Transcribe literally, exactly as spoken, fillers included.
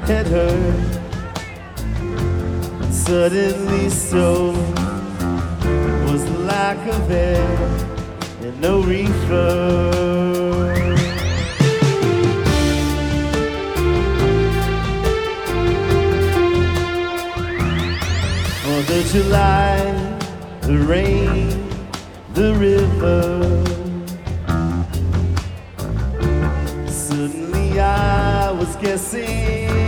had heard. Suddenly so was the lack of air and no reefer. For the July, the rain, the river